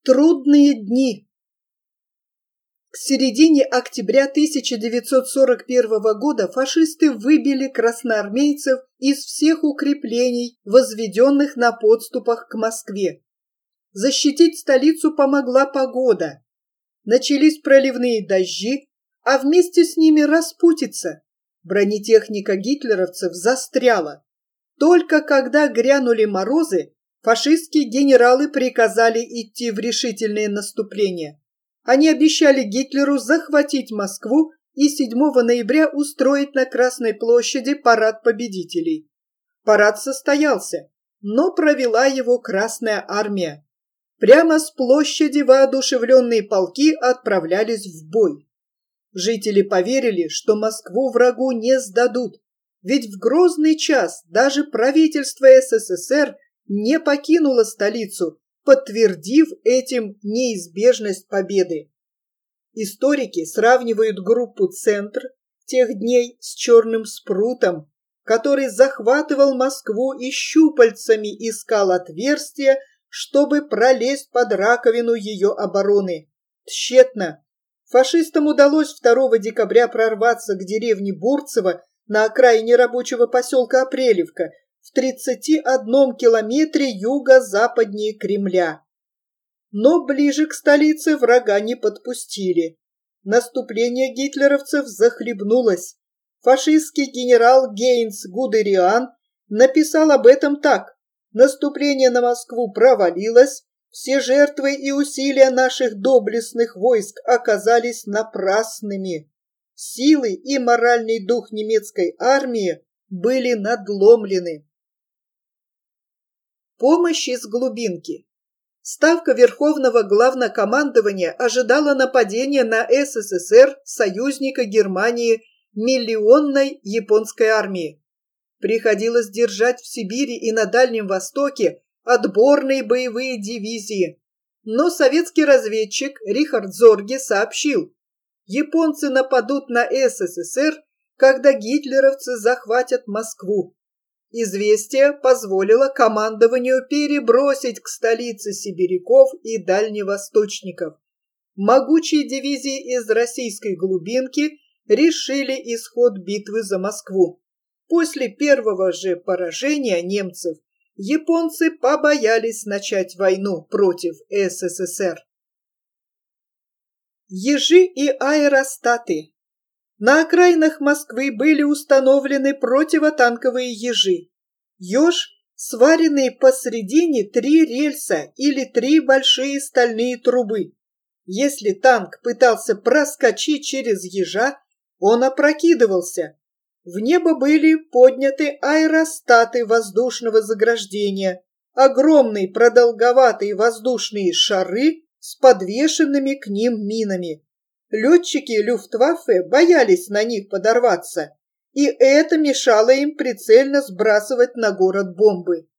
Трудные дни. К середине октября 1941 года фашисты выбили красноармейцев из всех укреплений, возведенных на подступах к Москве. Защитить столицу помогла погода. Начались проливные дожди, а вместе с ними распутица. Бронетехника гитлеровцев застряла. Только когда грянули морозы, фашистские генералы приказали идти в решительное наступление. Они обещали Гитлеру захватить Москву и 7 ноября устроить на Красной площади парад победителей. Парад состоялся, но провела его Красная армия. Прямо с площади воодушевленные полки отправлялись в бой. Жители поверили, что Москву врагу не сдадут, ведь в грозный час даже правительство СССР не покинула столицу, подтвердив этим неизбежность победы. Историки сравнивают группу «Центр» тех дней с черным спрутом, который захватывал Москву и щупальцами искал отверстия, чтобы пролезть под раковину ее обороны. Тщетно. Фашистам удалось 2 декабря прорваться к деревне Бурцево на окраине рабочего поселка Апрелевка, в 31 километре юго-западнее Кремля. Но ближе к столице врага не подпустили. Наступление гитлеровцев захлебнулось. Фашистский генерал Гейнц Гудериан написал об этом так: «Наступление на Москву провалилось, все жертвы и усилия наших доблестных войск оказались напрасными. Силы и моральный дух немецкой армии были надломлены». Помощь из глубинки. Ставка Верховного Главнокомандования ожидала нападения на СССР союзника Германии миллионной японской армии. Приходилось держать в Сибири и на Дальнем Востоке отборные боевые дивизии. Но советский разведчик Рихард Зорге сообщил: японцы нападут на СССР, когда гитлеровцы захватят Москву. Известие позволило командованию перебросить к столице сибиряков и дальневосточников. Могучие дивизии из российской глубинки решили исход битвы за Москву. После первого же поражения немцев японцы побоялись начать войну против СССР. Ежи и аэростаты. На окраинах Москвы были установлены противотанковые ежи. Еж, сваренный посредине 3 рельса или 3 большие стальные трубы. Если танк пытался проскочить через ежа, он опрокидывался. В небо были подняты аэростаты воздушного заграждения, огромные продолговатые воздушные шары с подвешенными к ним минами. Летчики Люфтваффе боялись на них подорваться, и это мешало им прицельно сбрасывать на город бомбы.